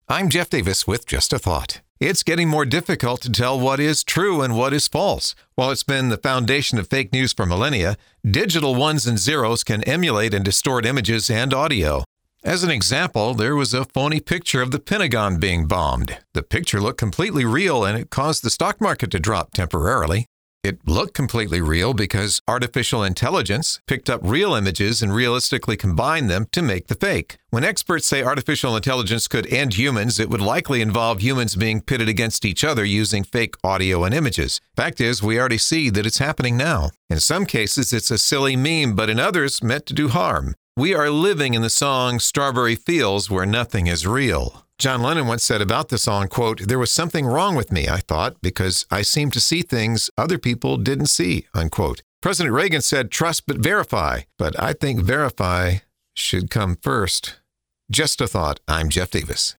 I'm Jeff Davis with Just a Thought. It's getting more difficult to tell what is true and what is false. While it's been the foundation of fake news for millennia, digital ones and zeros can emulate and distort images and audio. As an example, there was a phony picture of the Pentagon being bombed. The picture looked completely real and it caused the stock market to drop temporarily. It looked completely real because artificial intelligence picked up real images and realistically combined them to make the fake. When experts say artificial intelligence could end humans, it would likely involve humans being pitted against each other using fake audio and images. Fact is, we already see that it's happening now. In some cases, it's a silly meme, but in others, meant to do harm. We are living in the song Strawberry Fields where nothing is real. John Lennon once said about the song, quote, "There was something wrong with me, I thought, because I seemed to see things other people didn't see," unquote. President Reagan said, "Trust but verify," but I think verify should come first. Just a thought. I'm Jeff Davis.